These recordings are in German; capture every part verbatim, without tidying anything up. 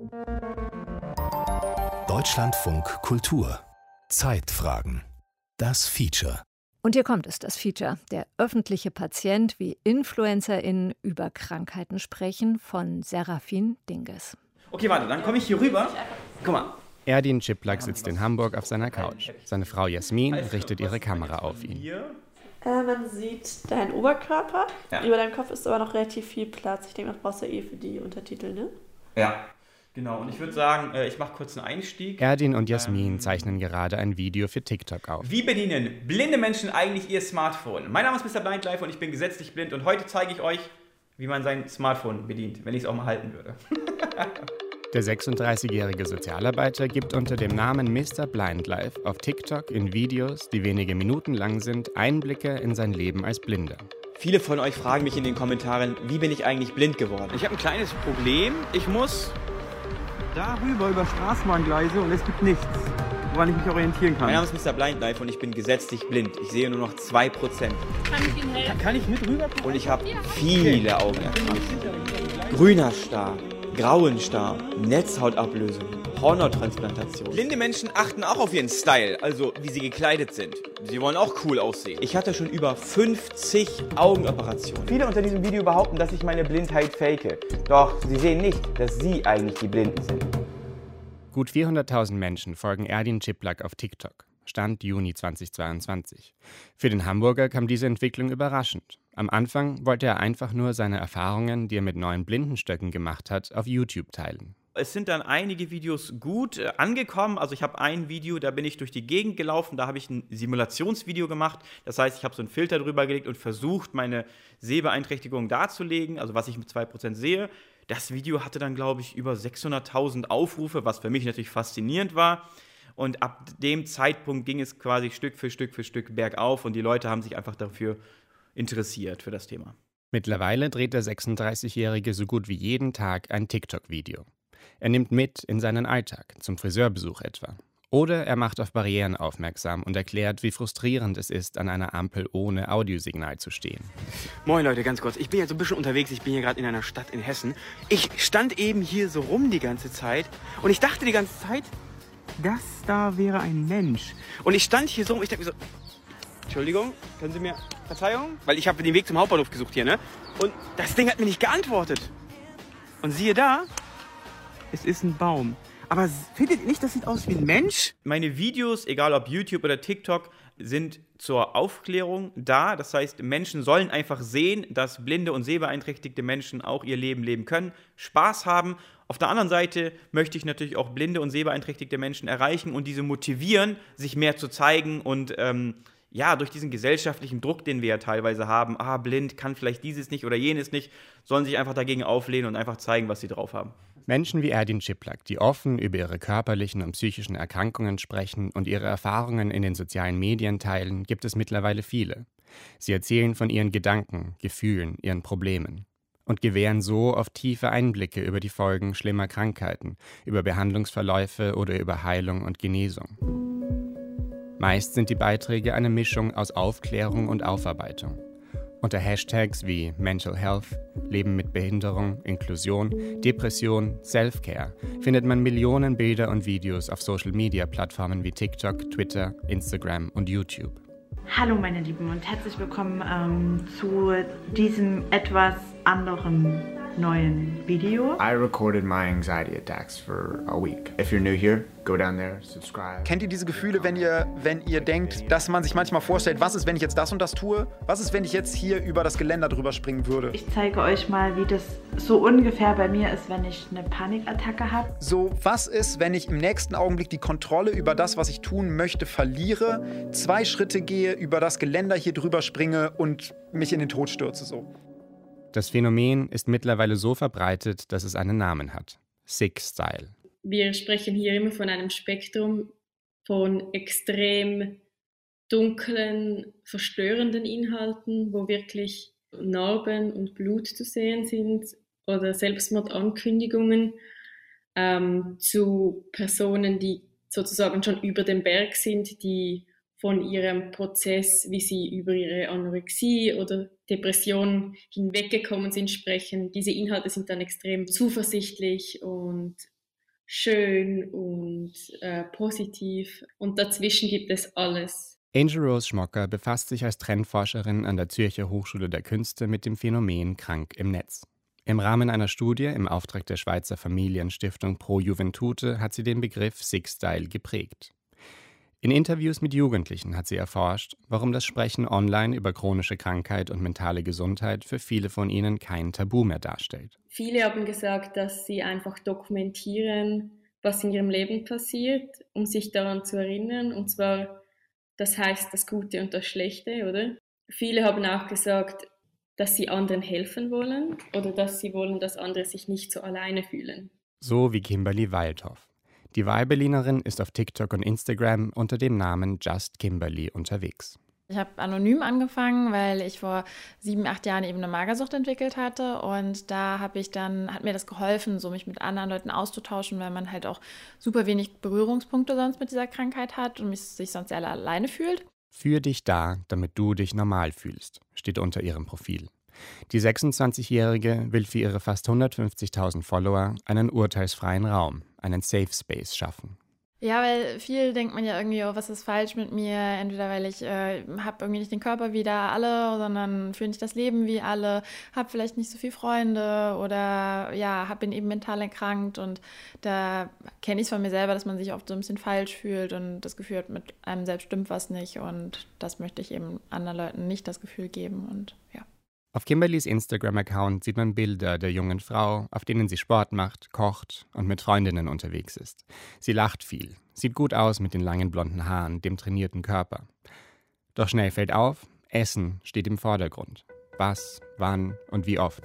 Deutschlandfunk Kultur. Zeitfragen. Das Feature. Und hier kommt es, das Feature. Der öffentliche Patient, wie InfluencerInnen über Krankheiten sprechen, von Serafin Dinges. Okay, warte, dann komme ich hier rüber. Guck mal. Erdin Ciplak sitzt in Hamburg auf seiner Couch. Seine Frau Jasmin richtet ihre Kamera auf ihn. Äh, man sieht deinen Oberkörper. Ja. Über deinem Kopf ist aber noch relativ viel Platz. Ich denke, das brauchst du eh für die Untertitel, ne? Ja, genau. Und ich würde sagen, ich mache kurz einen Einstieg. Erdin und Jasmin ähm, zeichnen gerade ein Video für TikTok auf. Wie bedienen blinde Menschen eigentlich ihr Smartphone? Mein Name ist Mister Blindlife und ich bin gesetzlich blind. Und heute zeige ich euch, wie man sein Smartphone bedient, wenn ich es auch mal halten würde. Der sechsunddreißigjährige Sozialarbeiter gibt unter dem Namen Mister Blindlife auf TikTok in Videos, die wenige Minuten lang sind, Einblicke in sein Leben als Blinder. Viele von euch fragen mich in den Kommentaren, wie bin ich eigentlich blind geworden? Ich habe ein kleines Problem. Ich muss darüber über Straßenbahngleise und es gibt nichts, woran ich mich orientieren kann. Mein Name ist Mister Blindlife und ich bin gesetzlich blind. Ich sehe nur noch zwei Prozent. Kann ich Ihnen helfen? Kann ich mit rüber? Und ich habe viele Augenerkrankungen. Grüner Star, grauen Star, Netzhautablösung, Hornontransplantation. Blinde Menschen achten auch auf ihren Style, also wie sie gekleidet sind. Sie wollen auch cool aussehen. Ich hatte schon über fünfzig Augenoperationen. Viele unter diesem Video behaupten, dass ich meine Blindheit fake. Doch sie sehen nicht, dass sie eigentlich die Blinden sind. Gut vierhunderttausend Menschen folgen Erdin Ciplak auf TikTok. Stand Juni zweitausendzweiundzwanzig. Für den Hamburger kam diese Entwicklung überraschend. Am Anfang wollte er einfach nur seine Erfahrungen, die er mit neuen Blindenstöcken gemacht hat, auf YouTube teilen. Es sind dann einige Videos gut äh, angekommen. Also ich habe ein Video, da bin ich durch die Gegend gelaufen, da habe ich ein Simulationsvideo gemacht. Das heißt, ich habe so einen Filter drüber gelegt und versucht, meine Sehbeeinträchtigung darzulegen, also was ich mit zwei Prozent sehe. Das Video hatte dann, glaube ich, über sechshunderttausend Aufrufe, was für mich natürlich faszinierend war. Und ab dem Zeitpunkt ging es quasi Stück für Stück für Stück bergauf und die Leute haben sich einfach dafür interessiert, für das Thema. Mittlerweile dreht der sechsunddreißigjährige so gut wie jeden Tag ein TikTok-Video. Er nimmt mit in seinen Alltag, zum Friseurbesuch etwa. Oder er macht auf Barrieren aufmerksam und erklärt, wie frustrierend es ist, an einer Ampel ohne Audiosignal zu stehen. Moin Leute, ganz kurz. Ich bin jetzt ein bisschen unterwegs. Ich bin hier gerade in einer Stadt in Hessen. Ich stand eben hier so rum die ganze Zeit und ich dachte die ganze Zeit, das da wäre ein Mensch. Und ich stand hier so und ich dachte mir so, Entschuldigung, können Sie mir, Verzeihung? Weil ich habe den Weg zum Hauptbahnhof gesucht hier, ne? Und das Ding hat mir nicht geantwortet. Und siehe da, es ist ein Baum. Aber findet ihr nicht, das sieht aus wie ein Mensch? Meine Videos, egal ob YouTube oder TikTok, sind zur Aufklärung da. Das heißt, Menschen sollen einfach sehen, dass blinde und sehbeeinträchtigte Menschen auch ihr Leben leben können, Spaß haben. Auf der anderen Seite möchte ich natürlich auch blinde und sehbeeinträchtigte Menschen erreichen und diese motivieren, sich mehr zu zeigen und ähm, ja, durch diesen gesellschaftlichen Druck, den wir ja teilweise haben, ah, blind, kann vielleicht dieses nicht oder jenes nicht, sollen sich einfach dagegen auflehnen und einfach zeigen, was sie drauf haben. Menschen wie Erdin Ciplak, die offen über ihre körperlichen und psychischen Erkrankungen sprechen und ihre Erfahrungen in den sozialen Medien teilen, gibt es mittlerweile viele. Sie erzählen von ihren Gedanken, Gefühlen, ihren Problemen und gewähren so oft tiefe Einblicke über die Folgen schlimmer Krankheiten, über Behandlungsverläufe oder über Heilung und Genesung. Meist sind die Beiträge eine Mischung aus Aufklärung und Aufarbeitung. Unter Hashtags wie Mental Health, Leben mit Behinderung, Inklusion, Depression, Self-Care findet man Millionen Bilder und Videos auf Social-Media-Plattformen wie TikTok, Twitter, Instagram und YouTube. Hallo meine Lieben und herzlich willkommen ähm, zu diesem etwas anderen neuen Video. I recorded my anxiety attacks for a week. If you're new here, go down there, subscribe. Kennt ihr diese Gefühle, wenn ihr, wenn ihr denkt, dass man sich manchmal vorstellt, was ist, wenn ich jetzt das und das tue? Was ist, wenn ich jetzt hier über das Geländer drüber springen würde? Ich zeige euch mal, wie das so ungefähr bei mir ist, wenn ich eine Panikattacke habe. So, was ist, wenn ich im nächsten Augenblick die Kontrolle über das, was ich tun möchte, verliere, zwei Schritte gehe, über das Geländer hier drüber springe und mich in den Tod stürze, so? Das Phänomen ist mittlerweile so verbreitet, dass es einen Namen hat. Sick Style. Wir sprechen hier immer von einem Spektrum von extrem dunklen, verstörenden Inhalten, wo wirklich Narben und Blut zu sehen sind oder Selbstmordankündigungen, ähm, zu Personen, die sozusagen schon über dem Berg sind, die von ihrem Prozess, wie sie über ihre Anorexie oder Depression hinweggekommen sind, sprechen. Diese Inhalte sind dann extrem zuversichtlich und schön und äh, positiv. Und dazwischen gibt es alles. Angel Rose Schmocker befasst sich als Trendforscherin an der Zürcher Hochschule der Künste mit dem Phänomen krank im Netz. Im Rahmen einer Studie im Auftrag der Schweizer Familienstiftung Pro Juventute hat sie den Begriff Sick-Style geprägt. In Interviews mit Jugendlichen hat sie erforscht, warum das Sprechen online über chronische Krankheit und mentale Gesundheit für viele von ihnen kein Tabu mehr darstellt. Viele haben gesagt, dass sie einfach dokumentieren, was in ihrem Leben passiert, um sich daran zu erinnern. Und zwar, das heißt das Gute und das Schlechte, oder? Viele haben auch gesagt, dass sie anderen helfen wollen oder dass sie wollen, dass andere sich nicht so alleine fühlen. So wie Kimberly Waldhoff. Die Wahlberlinerin ist auf TikTok und Instagram unter dem Namen Just Kimberly unterwegs. Ich habe anonym angefangen, weil ich vor sieben, acht Jahren eben eine Magersucht entwickelt hatte und da habe ich dann, hat mir das geholfen, so mich mit anderen Leuten auszutauschen, weil man halt auch super wenig Berührungspunkte sonst mit dieser Krankheit hat und mich, sich sonst sehr alleine fühlt. Für dich da, damit du dich normal fühlst, steht unter ihrem Profil. Die sechsundzwanzigjährige will für ihre fast hundertfünfzigtausend Follower einen urteilsfreien Raum, einen Safe Space schaffen. Ja, weil viel denkt man ja irgendwie, oh, was ist falsch mit mir? Entweder weil ich äh, habe irgendwie nicht den Körper wie da alle, sondern fühle nicht das Leben wie alle, habe vielleicht nicht so viele Freunde oder ja, hab, bin eben mental erkrankt und da kenne ich es von mir selber, dass man sich oft so ein bisschen falsch fühlt und das Gefühl hat, mit einem selbst stimmt was nicht und das möchte ich eben anderen Leuten nicht das Gefühl geben und ja. Auf Kimberlys Instagram-Account sieht man Bilder der jungen Frau, auf denen sie Sport macht, kocht und mit Freundinnen unterwegs ist. Sie lacht viel, sieht gut aus mit den langen blonden Haaren, dem trainierten Körper. Doch schnell fällt auf, Essen steht im Vordergrund. Was, wann und wie oft.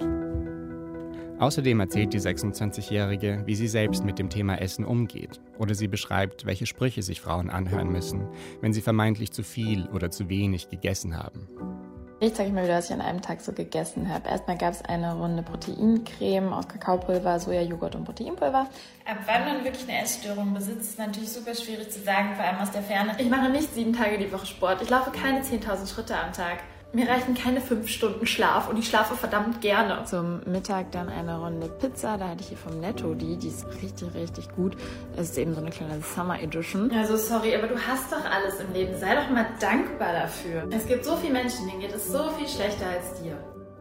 Außerdem erzählt die sechsundzwanzigjährige, wie sie selbst mit dem Thema Essen umgeht. Oder sie beschreibt, welche Sprüche sich Frauen anhören müssen, wenn sie vermeintlich zu viel oder zu wenig gegessen haben. Ich zeige mal wieder, was ich an einem Tag so gegessen habe. Erstmal gab es eine Runde Proteincreme aus Kakaopulver, Sojajoghurt und Proteinpulver. Aber weil man wirklich eine Essstörung besitzt, ist es natürlich super schwierig zu sagen, vor allem aus der Ferne. Ich mache nicht sieben Tage die Woche Sport. Ich laufe keine zehntausend Schritte am Tag. Mir reichen keine fünf Stunden Schlaf und ich schlafe verdammt gerne. Zum Mittag dann eine Runde Pizza. Da hatte ich hier vom Netto die. Die ist richtig, richtig gut. Das ist eben so eine kleine Summer Edition. Also sorry, aber du hast doch alles im Leben. Sei doch mal dankbar dafür. Es gibt so viele Menschen, denen geht es so viel schlechter als dir.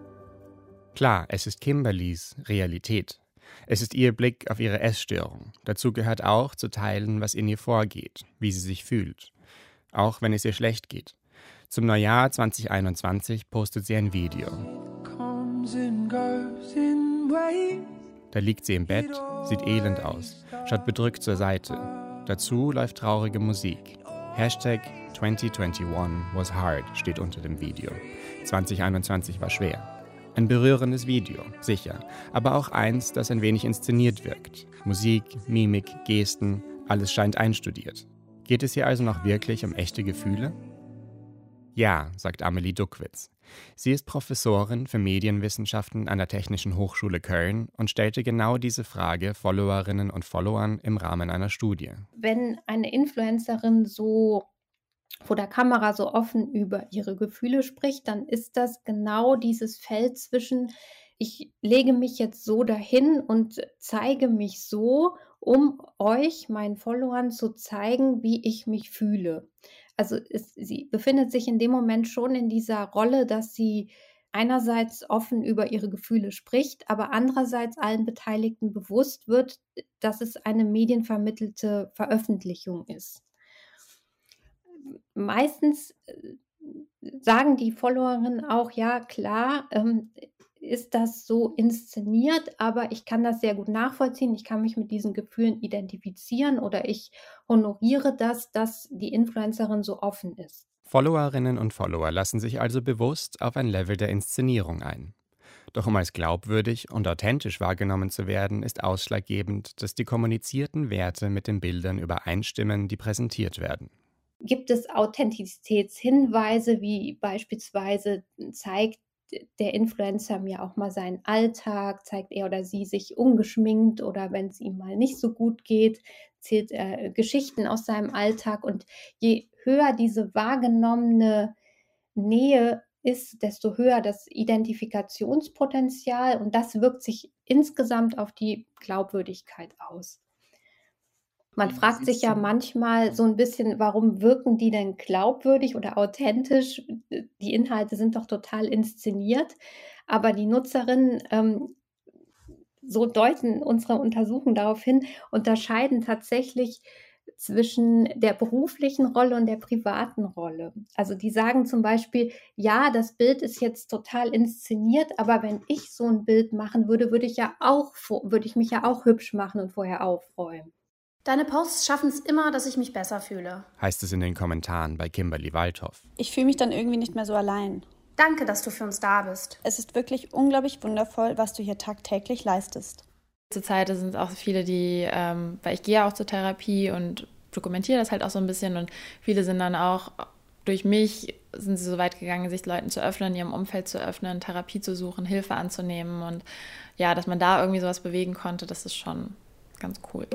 Klar, es ist Kimberlys Realität. Es ist ihr Blick auf ihre Essstörung. Dazu gehört auch zu teilen, was in ihr vorgeht, wie sie sich fühlt. Auch wenn es ihr schlecht geht. Zum Neujahr zwanzig einundzwanzig postet sie ein Video. Da liegt sie im Bett, sieht elend aus, schaut bedrückt zur Seite. Dazu läuft traurige Musik. Hashtag zwanzig einundzwanzig was hard steht unter dem Video. zwanzig einundzwanzig war schwer. Ein berührendes Video, sicher, aber auch eins, das ein wenig inszeniert wirkt. Musik, Mimik, Gesten, alles scheint einstudiert. Geht es hier also noch wirklich um echte Gefühle? Ja, sagt Amelie Duckwitz. Sie ist Professorin für Medienwissenschaften an der Technischen Hochschule Köln und stellte genau diese Frage Followerinnen und Followern im Rahmen einer Studie. Wenn eine Influencerin so vor der Kamera so offen über ihre Gefühle spricht, dann ist das genau dieses Feld zwischen, ich lege mich jetzt so dahin und zeige mich so, um euch, meinen Followern, zu zeigen, wie ich mich fühle. Also es, sie befindet sich in dem Moment schon in dieser Rolle, dass sie einerseits offen über ihre Gefühle spricht, aber andererseits allen Beteiligten bewusst wird, dass es eine medienvermittelte Veröffentlichung ist. Meistens sagen die Followerinnen auch, ja klar, ähm, ist das so inszeniert, aber ich kann das sehr gut nachvollziehen, ich kann mich mit diesen Gefühlen identifizieren oder ich honoriere das, dass die Influencerin so offen ist. Followerinnen und Follower lassen sich also bewusst auf ein Level der Inszenierung ein. Doch um als glaubwürdig und authentisch wahrgenommen zu werden, ist ausschlaggebend, dass die kommunizierten Werte mit den Bildern übereinstimmen, die präsentiert werden. Gibt es Authentizitätshinweise, wie beispielsweise zeigt der Influencer mir auch mal seinen Alltag, zeigt er oder sie sich ungeschminkt oder wenn es ihm mal nicht so gut geht, erzählt er Geschichten aus seinem Alltag und je höher diese wahrgenommene Nähe ist, desto höher das Identifikationspotenzial und das wirkt sich insgesamt auf die Glaubwürdigkeit aus. Man fragt sich ja manchmal so ein bisschen, warum wirken die denn glaubwürdig oder authentisch? Die Inhalte sind doch total inszeniert, aber die Nutzerinnen, ähm, so deuten unsere Untersuchungen darauf hin, unterscheiden tatsächlich zwischen der beruflichen Rolle und der privaten Rolle. Also die sagen zum Beispiel, ja, das Bild ist jetzt total inszeniert, aber wenn ich so ein Bild machen würde, würde ich ja auch, würde ich mich ja auch hübsch machen und vorher aufräumen. Deine Posts schaffen es immer, dass ich mich besser fühle. Heißt es in den Kommentaren bei Kimberly Waldhoff. Ich fühle mich dann irgendwie nicht mehr so allein. Danke, dass du für uns da bist. Es ist wirklich unglaublich wundervoll, was du hier tagtäglich leistest. Zurzeit sind es auch viele, die, ähm, weil ich gehe ja auch zur Therapie und dokumentiere das halt auch so ein bisschen und viele sind dann auch, durch mich sind sie so weit gegangen, sich Leuten zu öffnen, ihrem Umfeld zu öffnen, Therapie zu suchen, Hilfe anzunehmen und ja, dass man da irgendwie sowas bewegen konnte, das ist schon ganz cool.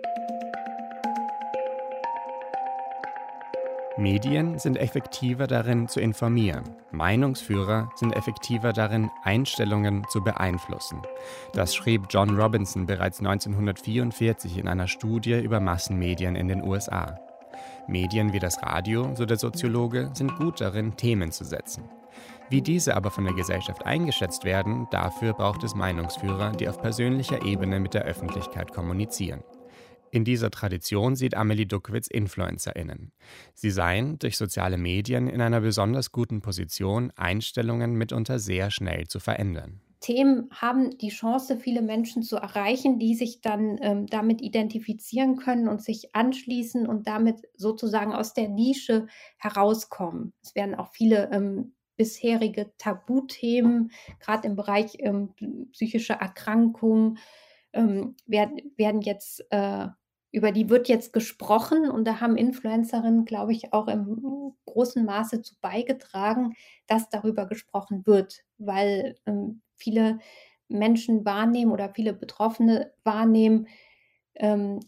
Medien sind effektiver darin zu informieren. Meinungsführer sind effektiver darin, Einstellungen zu beeinflussen. Das schrieb John Robinson bereits neunzehnhundertvierundvierzig in einer Studie über Massenmedien in den U S A. Medien wie das Radio, so der Soziologe, sind gut darin, Themen zu setzen. Wie diese aber von der Gesellschaft eingeschätzt werden, dafür braucht es Meinungsführer, die auf persönlicher Ebene mit der Öffentlichkeit kommunizieren. In dieser Tradition sieht Amelie Duckwitz InfluencerInnen. Sie seien durch soziale Medien in einer besonders guten Position, Einstellungen mitunter sehr schnell zu verändern. Themen haben die Chance, viele Menschen zu erreichen, die sich dann ähm, damit identifizieren können und sich anschließen und damit sozusagen aus der Nische herauskommen. Es werden auch viele ähm, bisherige Tabuthemen, gerade im Bereich ähm, psychische Erkrankungen, ähm, werden, werden jetzt, äh, über die wird jetzt gesprochen und da haben Influencerinnen, glaube ich, auch im großen Maße zu beigetragen, dass darüber gesprochen wird, weil ähm, viele Menschen wahrnehmen oder viele Betroffene wahrnehmen, ähm,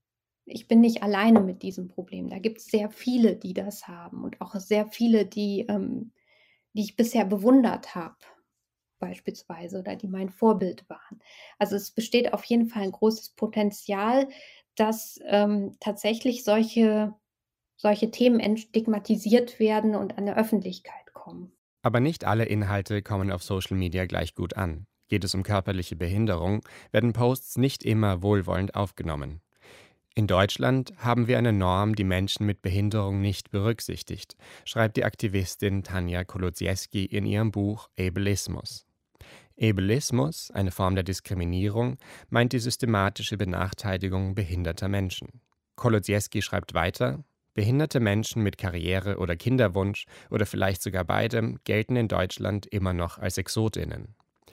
ich bin nicht alleine mit diesem Problem. Da gibt es sehr viele, die das haben und auch sehr viele, die, ähm, die ich bisher bewundert habe, beispielsweise, oder die mein Vorbild waren. Also es besteht auf jeden Fall ein großes Potenzial, dass ähm, tatsächlich solche, solche Themen entstigmatisiert werden und an der Öffentlichkeit kommen. Aber nicht alle Inhalte kommen auf Social Media gleich gut an. Geht es um körperliche Behinderung, werden Posts nicht immer wohlwollend aufgenommen. In Deutschland haben wir eine Norm, die Menschen mit Behinderung nicht berücksichtigt, schreibt die Aktivistin Tanja Kolodziejski in ihrem Buch Ableismus. Ableismus, eine Form der Diskriminierung, meint die systematische Benachteiligung behinderter Menschen. Kolodziejski schreibt weiter: Behinderte Menschen mit Karriere oder Kinderwunsch oder vielleicht sogar beidem gelten in Deutschland immer noch als ExotInnen.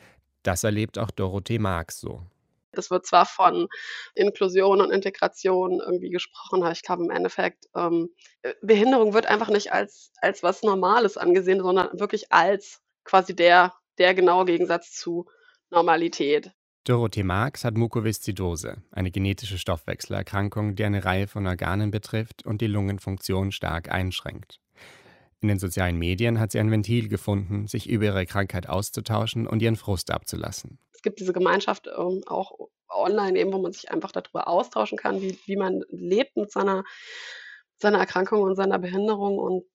Das erlebt auch Dorothee Marx so. Es wird zwar von Inklusion und Integration irgendwie gesprochen, aber ich glaube im Endeffekt, ähm, Behinderung wird einfach nicht als, als was Normales angesehen, sondern wirklich als quasi der, der genaue Gegensatz zu Normalität. Dorothee Marx hat Mukoviszidose, eine genetische Stoffwechselerkrankung, die eine Reihe von Organen betrifft und die Lungenfunktion stark einschränkt. In den sozialen Medien hat sie ein Ventil gefunden, sich über ihre Krankheit auszutauschen und ihren Frust abzulassen. Es gibt diese Gemeinschaft ähm, auch online, eben, wo man sich einfach darüber austauschen kann, wie, wie man lebt mit seiner, seiner Erkrankung und seiner Behinderung. Und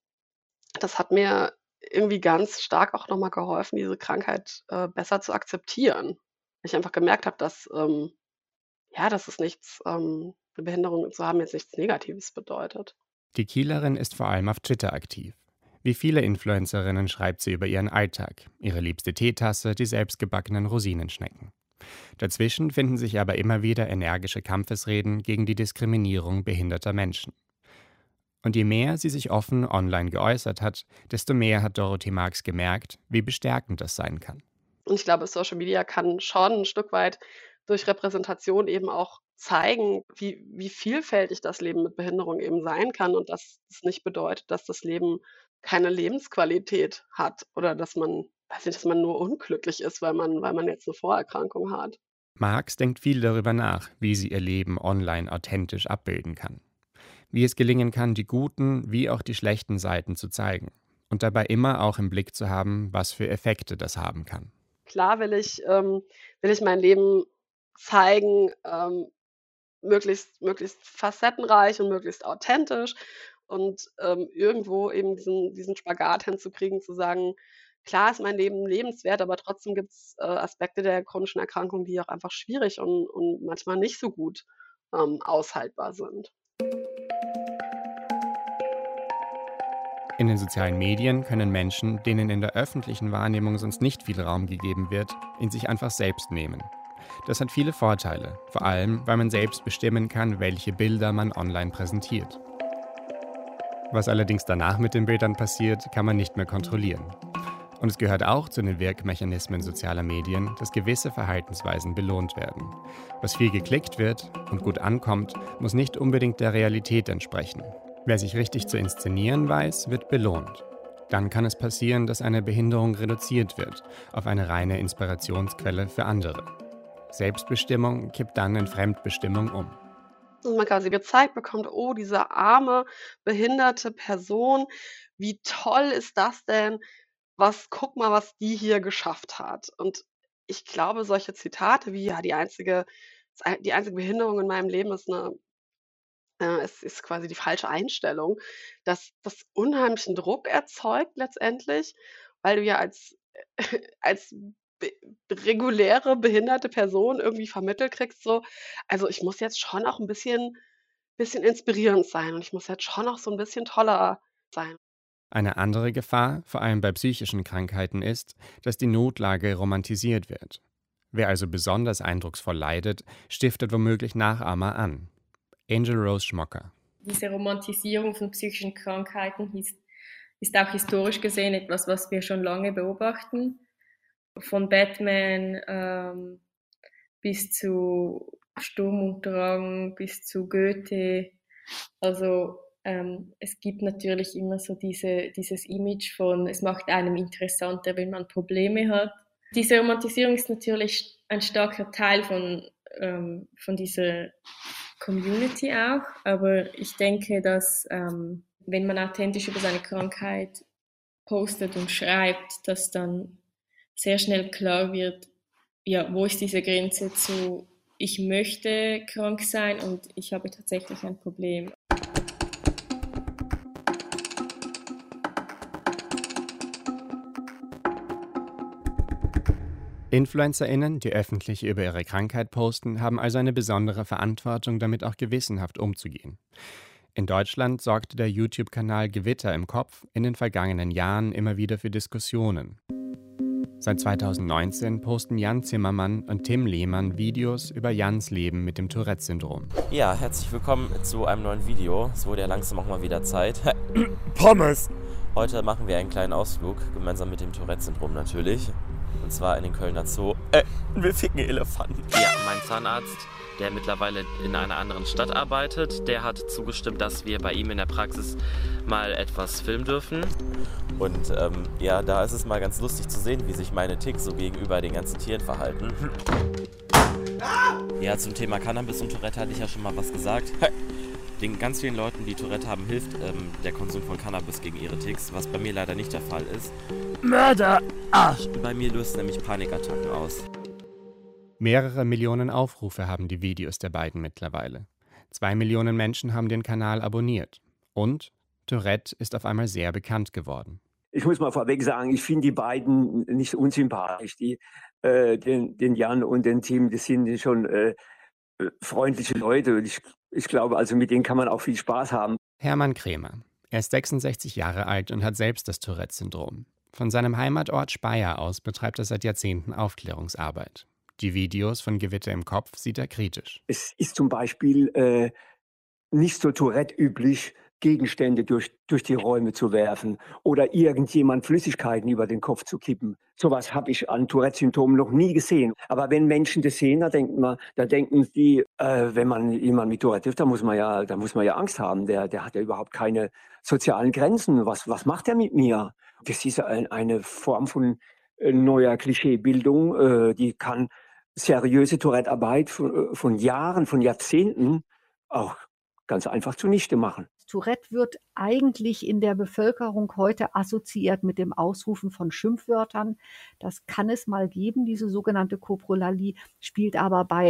das hat mir irgendwie ganz stark auch nochmal geholfen, diese Krankheit äh, besser zu akzeptieren. Ich einfach gemerkt habe, dass, ähm, ja, dass es nichts, ähm, eine Behinderung zu haben jetzt nichts Negatives bedeutet. Die Kielerin ist vor allem auf Twitter aktiv. Wie viele Influencerinnen schreibt sie über ihren Alltag, ihre liebste Teetasse, die selbstgebackenen Rosinenschnecken. Dazwischen finden sich aber immer wieder energische Kampfesreden gegen die Diskriminierung behinderter Menschen. Und je mehr sie sich offen online geäußert hat, desto mehr hat Dorothee Marx gemerkt, wie bestärkend das sein kann. Und ich glaube, Social Media kann schon ein Stück weit durch Repräsentation eben auch zeigen, wie, wie vielfältig das Leben mit Behinderung eben sein kann und dass es nicht bedeutet, dass das Leben keine Lebensqualität hat oder dass man, weiß nicht, dass man nur unglücklich ist, weil man, weil man jetzt eine Vorerkrankung hat. Marx denkt viel darüber nach, wie sie ihr Leben online authentisch abbilden kann. Wie es gelingen kann, die guten wie auch die schlechten Seiten zu zeigen und dabei immer auch im Blick zu haben, was für Effekte das haben kann. Klar will ich, ähm, will ich mein Leben zeigen, ähm, möglichst, möglichst facettenreich und möglichst authentisch und ähm, irgendwo eben diesen, diesen Spagat hinzukriegen, zu sagen, klar ist mein Leben lebenswert, aber trotzdem gibt es äh, Aspekte der chronischen Erkrankung, die auch einfach schwierig und, und manchmal nicht so gut ähm, aushaltbar sind. In den sozialen Medien können Menschen, denen in der öffentlichen Wahrnehmung sonst nicht viel Raum gegeben wird, ihn sich einfach selbst nehmen. Das hat viele Vorteile, vor allem, weil man selbst bestimmen kann, welche Bilder man online präsentiert. Was allerdings danach mit den Bildern passiert, kann man nicht mehr kontrollieren. Und es gehört auch zu den Wirkmechanismen sozialer Medien, dass gewisse Verhaltensweisen belohnt werden. Was viel geklickt wird und gut ankommt, muss nicht unbedingt der Realität entsprechen. Wer sich richtig zu inszenieren weiß, wird belohnt. Dann kann es passieren, dass eine Behinderung reduziert wird auf eine reine Inspirationsquelle für andere. Selbstbestimmung kippt dann in Fremdbestimmung um. Dass man quasi gezeigt bekommt, oh, diese arme, behinderte Person, wie toll ist das denn? Was, guck mal, was die hier geschafft hat. Und ich glaube, solche Zitate wie, ja, die einzige, die einzige Behinderung in meinem Leben ist eine, äh, es ist quasi die falsche Einstellung, dass das unheimlichen Druck erzeugt letztendlich, weil du ja als, als be reguläre behinderte Person irgendwie vermittelt kriegst, so, also ich muss jetzt schon auch ein bisschen, bisschen inspirierend sein und ich muss jetzt schon auch so ein bisschen toller sein. Eine andere Gefahr, vor allem bei psychischen Krankheiten, ist, dass die Notlage romantisiert wird. Wer also besonders eindrucksvoll leidet, stiftet womöglich Nachahmer an. Angel Rose Schmocker. Diese Romantisierung von psychischen Krankheiten ist, ist auch historisch gesehen etwas, was wir schon lange beobachten. Von Batman ähm, bis zu Sturm und Drang, bis zu Goethe. Also ähm, es gibt natürlich immer so diese, dieses Image von, es macht einem interessanter, wenn man Probleme hat. Diese Romantisierung ist natürlich ein starker Teil von, ähm, von dieser Community auch, aber ich denke, dass ähm, wenn man authentisch über seine Krankheit postet und schreibt, dass dann sehr schnell klar wird, ja, wo ist diese Grenze zu, ich möchte krank sein und ich habe tatsächlich ein Problem. InfluencerInnen, die öffentlich über ihre Krankheit posten, haben also eine besondere Verantwortung, damit auch gewissenhaft umzugehen. In Deutschland sorgte der YouTube-Kanal Gewitter im Kopf in den vergangenen Jahren immer wieder für Diskussionen. Seit zweitausendneunzehn posten Jan Zimmermann und Tim Lehmann Videos über Jans Leben mit dem Tourette-Syndrom. Ja, herzlich willkommen zu einem neuen Video. Es wurde ja langsam auch mal wieder Zeit. Pommes! Heute machen wir einen kleinen Ausflug, gemeinsam mit dem Tourette-Syndrom natürlich. Und zwar in den Kölner Zoo. Äh, wir ficken Elefanten. Ja, mein Zahnarzt, der mittlerweile in einer anderen Stadt arbeitet, der hat zugestimmt, dass wir bei ihm in der Praxis mal etwas filmen dürfen. Und ähm, ja, da ist es mal ganz lustig zu sehen, wie sich meine Ticks so gegenüber den ganzen Tieren verhalten. Ja, zum Thema Cannabis und Tourette hatte ich ja schon mal was gesagt. Den ganz vielen Leuten, die Tourette haben, hilft ähm, der Konsum von Cannabis gegen ihre Ticks, was bei mir leider nicht der Fall ist. Mörder! Arsch! Bei mir löst nämlich Panikattacken aus. Mehrere Millionen Aufrufe haben die Videos der beiden mittlerweile. Zwei Millionen Menschen haben den Kanal abonniert. Und Tourette ist auf einmal sehr bekannt geworden. Ich muss mal vorweg sagen, ich finde die beiden nicht unsympathisch. Die, äh, den, den Jan und den Tim, das sind schon äh, freundliche Leute. Und ich, ich glaube, also mit denen kann man auch viel Spaß haben. Hermann Krämer. Er ist sechsundsechzig Jahre alt und hat selbst das Tourette-Syndrom. Von seinem Heimatort Speyer aus betreibt er seit Jahrzehnten Aufklärungsarbeit. Die Videos von Gewitter im Kopf sieht er kritisch. Es ist zum Beispiel äh, nicht so Tourette-üblich, Gegenstände durch, durch die Räume zu werfen oder irgendjemand Flüssigkeiten über den Kopf zu kippen. Sowas habe ich an Tourette-Symptomen noch nie gesehen. Aber wenn Menschen das sehen, da denken, man, da denken die, äh, wenn man jemanden mit Tourette trifft, da muss man ja, da muss man ja Angst haben. Der, der hat ja überhaupt keine sozialen Grenzen. Was, was macht er mit mir? Das ist ein, eine Form von äh, neuer Klischeebildung. Äh, die kann seriöse Tourette-Arbeit von, von Jahren, von Jahrzehnten auch ganz einfach zunichte machen. Tourette wird eigentlich in der Bevölkerung heute assoziiert mit dem Ausrufen von Schimpfwörtern. Das kann es mal geben, diese sogenannte Koprolalie, spielt aber bei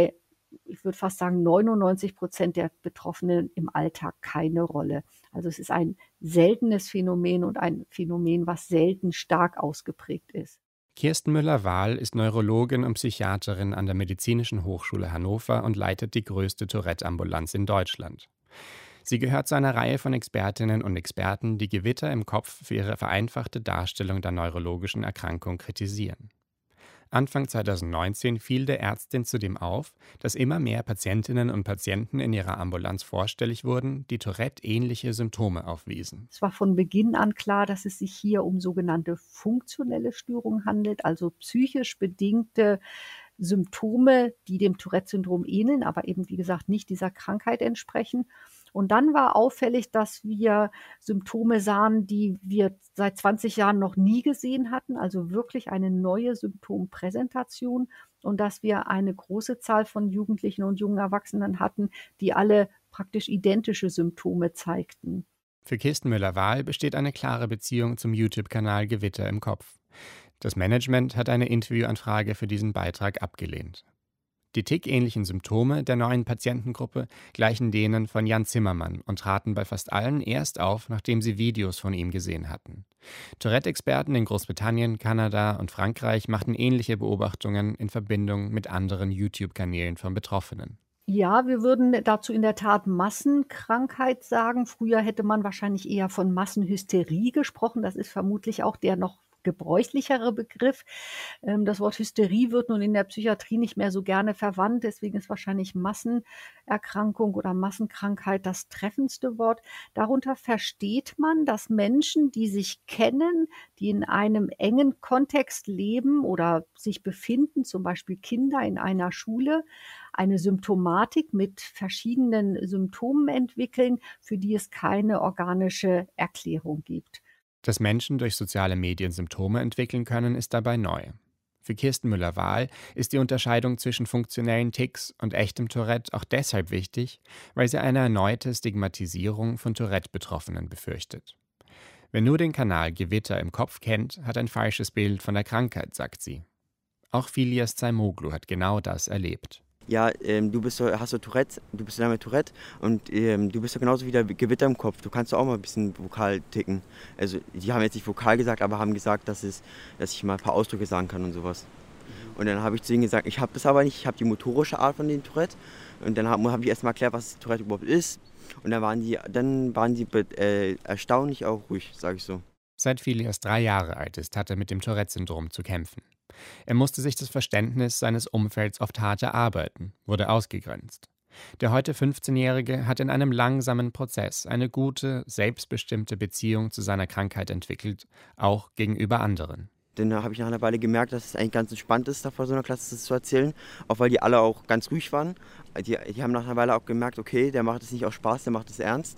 ich würde fast sagen, neunundneunzig Prozent der Betroffenen im Alltag keine Rolle. Also es ist ein seltenes Phänomen und ein Phänomen, was selten stark ausgeprägt ist. Kirsten Müller-Wahl ist Neurologin und Psychiaterin an der Medizinischen Hochschule Hannover und leitet die größte Tourette-Ambulanz in Deutschland. Sie gehört zu einer Reihe von Expertinnen und Experten, die Gewitter im Kopf für ihre vereinfachte Darstellung der neurologischen Erkrankung kritisieren. Anfang zweitausendneunzehn fiel der Ärztin zudem auf, dass immer mehr Patientinnen und Patienten in ihrer Ambulanz vorstellig wurden, die Tourette-ähnliche Symptome aufwiesen. Es war von Beginn an klar, dass es sich hier um sogenannte funktionelle Störungen handelt, also psychisch bedingte Symptome, die dem Tourette-Syndrom ähneln, aber eben, wie gesagt, nicht dieser Krankheit entsprechen. Und dann war auffällig, dass wir Symptome sahen, die wir seit zwanzig Jahren noch nie gesehen hatten, also wirklich eine neue Symptompräsentation, und dass wir eine große Zahl von Jugendlichen und jungen Erwachsenen hatten, die alle praktisch identische Symptome zeigten. Für Kirsten Müller-Wahl besteht eine klare Beziehung zum YouTube-Kanal Gewitter im Kopf. Das Management hat eine Interviewanfrage für diesen Beitrag abgelehnt. Die tickähnlichen Symptome der neuen Patientengruppe gleichen denen von Jan Zimmermann und traten bei fast allen erst auf, nachdem sie Videos von ihm gesehen hatten. Tourette-Experten in Großbritannien, Kanada und Frankreich machten ähnliche Beobachtungen in Verbindung mit anderen YouTube-Kanälen von Betroffenen. Ja, wir würden dazu in der Tat Massenkrankheit sagen. Früher hätte man wahrscheinlich eher von Massenhysterie gesprochen. Das ist vermutlich auch der noch gebräuchlichere Begriff. Das Wort Hysterie wird nun in der Psychiatrie nicht mehr so gerne verwandt, deswegen ist wahrscheinlich Massenerkrankung oder Massenkrankheit das treffendste Wort. Darunter versteht man, dass Menschen, die sich kennen, die in einem engen Kontext leben oder sich befinden, zum Beispiel Kinder in einer Schule, eine Symptomatik mit verschiedenen Symptomen entwickeln, für die es keine organische Erklärung gibt. Dass Menschen durch soziale Medien Symptome entwickeln können, ist dabei neu. Für Kirsten Müller-Wahl ist die Unterscheidung zwischen funktionellen Tics und echtem Tourette auch deshalb wichtig, weil sie eine erneute Stigmatisierung von Tourette-Betroffenen befürchtet. Wer nur den Kanal Gewitter im Kopf kennt, hat ein falsches Bild von der Krankheit, sagt sie. Auch Filias Zaimoglu hat genau das erlebt. Ja, ähm, du bist so, hast so Tourette, du bist ja mit Tourette und ähm, du bist so genauso wie der Gewitter im Kopf. Du kannst auch mal ein bisschen vokal ticken. Also die haben jetzt nicht vokal gesagt, aber haben gesagt, dass, es, dass ich mal ein paar Ausdrücke sagen kann und sowas. Und dann habe ich zu ihnen gesagt, ich habe das aber nicht, ich habe die motorische Art von dem Tourette. Und dann habe hab ich erst mal erklärt, was Tourette überhaupt ist. Und dann waren die, dann waren die äh, erstaunlich auch ruhig, sage ich so. Seit Filias drei Jahre alt ist, hat er mit dem Tourette-Syndrom zu kämpfen. Er musste sich das Verständnis seines Umfelds oft hart erarbeiten, wurde ausgegrenzt. Der heute fünfzehnjährige hat in einem langsamen Prozess eine gute, selbstbestimmte Beziehung zu seiner Krankheit entwickelt, auch gegenüber anderen. Dann habe ich nach einer Weile gemerkt, dass es eigentlich ganz entspannt ist, da vor so einer Klasse zu erzählen, auch weil die alle auch ganz ruhig waren. Die, die haben nach einer Weile auch gemerkt, okay, der macht es nicht aus Spaß, der macht es ernst.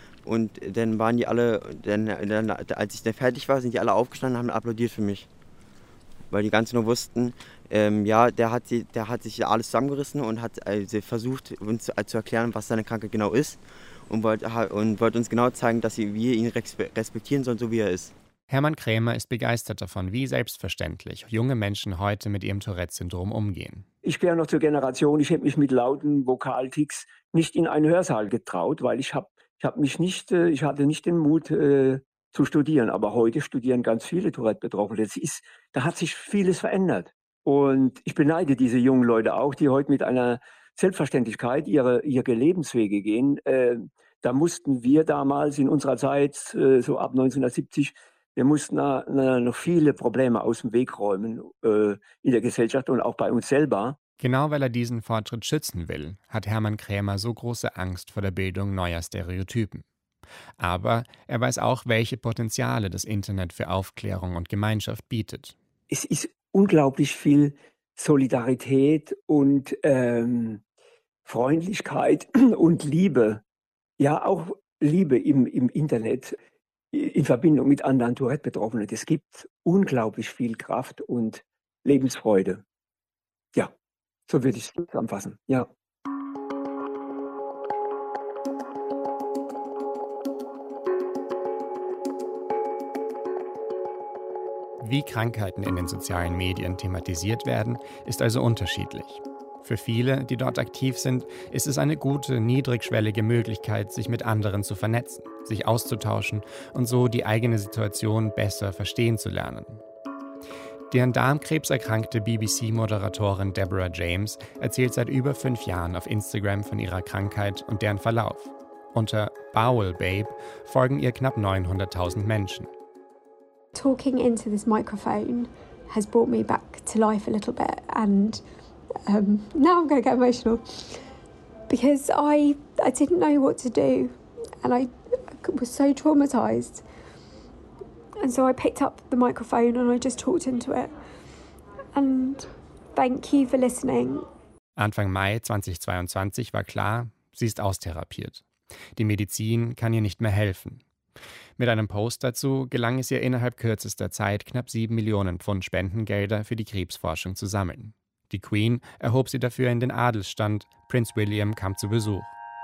Und dann waren die alle, dann, dann, als ich dann fertig war, sind die alle aufgestanden und haben applaudiert für mich. Weil die ganz nur wussten, ähm, ja, der hat, sie, der hat sich alles zusammengerissen und hat also versucht, uns zu, zu erklären, was seine Krankheit genau ist. Und wollte und wollt uns genau zeigen, dass wir ihn respektieren sollen, so wie er ist. Hermann Krämer ist begeistert davon, wie selbstverständlich junge Menschen heute mit ihrem Tourette-Syndrom umgehen. Ich gehöre noch zur Generation, ich hätte mich mit lauten Vokaltics nicht in einen Hörsaal getraut, weil ich habe ich hab mich nicht, ich hatte nicht den Mut äh, zu studieren. Aber heute studieren ganz viele Tourette-Betroffene. Das ist, da hat sich vieles verändert. Und ich beneide diese jungen Leute auch, die heute mit einer Selbstverständlichkeit ihre, ihre Lebenswege gehen. Äh, da mussten wir damals in unserer Zeit, äh, so ab neunzehnhundertsiebzig, wir mussten na, na, noch viele Probleme aus dem Weg räumen äh, in der Gesellschaft und auch bei uns selber. Genau weil er diesen Fortschritt schützen will, hat Hermann Krämer so große Angst vor der Bildung neuer Stereotypen. Aber er weiß auch, welche Potenziale das Internet für Aufklärung und Gemeinschaft bietet. Es ist unglaublich viel Solidarität und ähm, Freundlichkeit und Liebe. Ja, auch Liebe im, im Internet in Verbindung mit anderen Tourette-Betroffenen. Es gibt unglaublich viel Kraft und Lebensfreude. Ja, so würde ich es zusammenfassen. Ja. Wie Krankheiten in den sozialen Medien thematisiert werden, ist also unterschiedlich. Für viele, die dort aktiv sind, ist es eine gute, niedrigschwellige Möglichkeit, sich mit anderen zu vernetzen, sich auszutauschen und so die eigene Situation besser verstehen zu lernen. Die an Darmkrebs erkrankte B B C-Moderatorin Deborah James erzählt seit über fünf Jahren auf Instagram von ihrer Krankheit und deren Verlauf. Unter Bowel Babe folgen ihr knapp neunhunderttausend Menschen. Talking into this microphone has brought me back to life a little bit, and um, now I'm going to get emotional because I I didn't know what to do, and I was so traumatized. And so I picked up the microphone and I just talked into it. And thank you for listening. Anfang Mai zweitausendzweiundzwanzig war klar, sie ist austherapiert. Die Medizin kann ihr nicht mehr helfen. Mit einem Post dazu gelang es ihr innerhalb kürzester Zeit, knapp sieben Millionen Pfund Spendengelder für die Krebsforschung zu sammeln. Die Queen erhob sie dafür in den Adelsstand, Prinz William kam zu Besuch.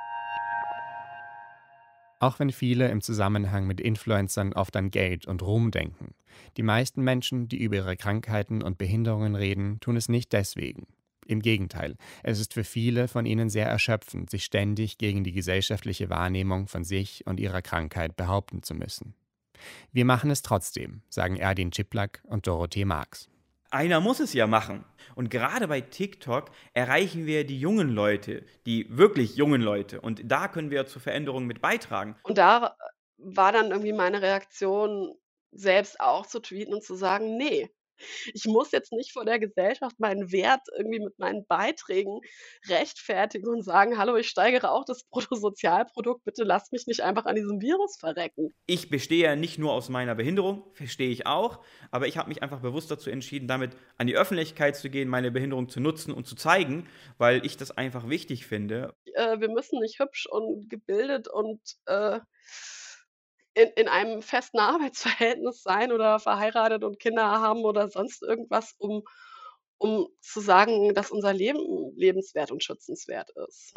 Auch wenn viele im Zusammenhang mit Influencern oft an Geld und Ruhm denken. Die meisten Menschen, die über ihre Krankheiten und Behinderungen reden, tun es nicht deswegen. Im Gegenteil, es ist für viele von ihnen sehr erschöpfend, sich ständig gegen die gesellschaftliche Wahrnehmung von sich und ihrer Krankheit behaupten zu müssen. Wir machen es trotzdem, sagen Erdin Cziplak und Dorothee Marx. Einer muss es ja machen. Und gerade bei TikTok erreichen wir die jungen Leute, die wirklich jungen Leute. Und da können wir zur Veränderung mit beitragen. Und da war dann irgendwie meine Reaktion, selbst auch zu tweeten und zu sagen, nee, ich muss jetzt nicht vor der Gesellschaft meinen Wert irgendwie mit meinen Beiträgen rechtfertigen und sagen, hallo, ich steigere auch das Bruttosozialprodukt, bitte lasst mich nicht einfach an diesem Virus verrecken. Ich bestehe ja nicht nur aus meiner Behinderung, verstehe ich auch, aber ich habe mich einfach bewusst dazu entschieden, damit an die Öffentlichkeit zu gehen, meine Behinderung zu nutzen und zu zeigen, weil ich das einfach wichtig finde. Äh, wir müssen nicht hübsch und gebildet und äh, In, in einem festen Arbeitsverhältnis sein oder verheiratet und Kinder haben oder sonst irgendwas, um, um zu sagen, dass unser Leben lebenswert und schützenswert ist.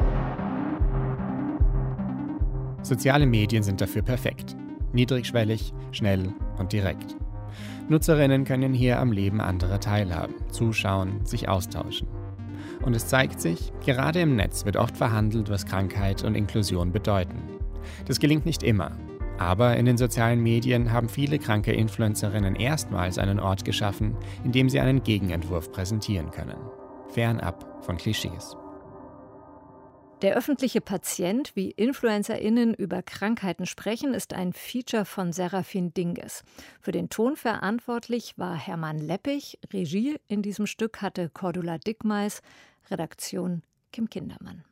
Soziale Medien sind dafür perfekt. Niedrigschwellig, schnell und direkt. Nutzerinnen können hier am Leben anderer teilhaben, zuschauen, sich austauschen. Und es zeigt sich, gerade im Netz wird oft verhandelt, was Krankheit und Inklusion bedeuten. Das gelingt nicht immer. Aber in den sozialen Medien haben viele kranke Influencerinnen erstmals einen Ort geschaffen, in dem sie einen Gegenentwurf präsentieren können. Fernab von Klischees. Der öffentliche Patient, wie InfluencerInnen über Krankheiten sprechen, ist ein Feature von Serafin Dinges. Für den Ton verantwortlich war Hermann Leppich. Regie in diesem Stück hatte Cordula Dickmeis, Redaktion Kim Kindermann.